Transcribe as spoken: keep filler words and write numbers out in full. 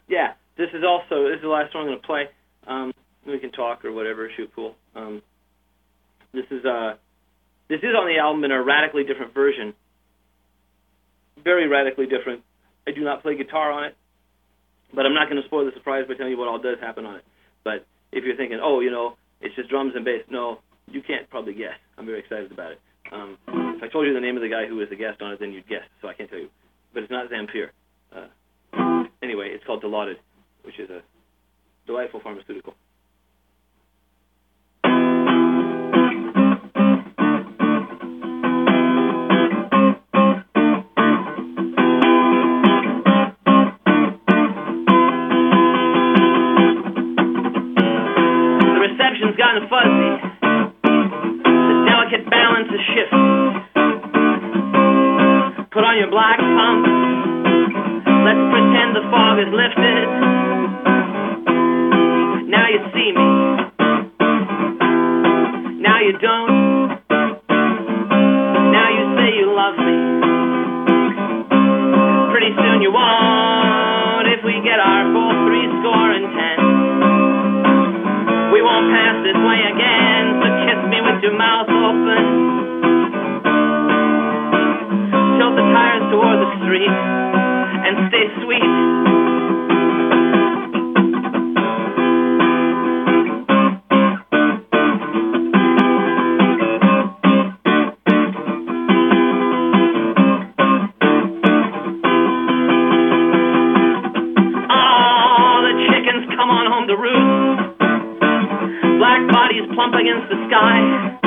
yeah, this is also, this is the last song I'm going to play. Um, we can talk or whatever, shoot pool. Um, this is uh, this is on the album in a radically different version. Very radically different. I do not play guitar on it, but I'm not going to spoil the surprise by telling you what all does happen on it. But if you're thinking, oh, you know, it's just drums and bass, no, you can't probably guess. I'm very excited about it. Um, if I told you the name of the guy who was the guest on it, then you'd guess, so I can't tell you. But it's not Zamfir. Uh, anyway, it's called Dilaudid, which is a delightful pharmaceutical. The reception's gotten fuzzy. The delicate balance is shifting. Put on your black pump. Let's pretend the fog is lifted. Now you see me. Now you don't. Now you say you love me. Pretty soon you won't. If we get our full three score and ten, we won't pass this way again. So kiss me with your mouth open. Tilt the tires toward the street and stay sweet. Oh, the chickens come on home to roost. Black bodies plump against the sky.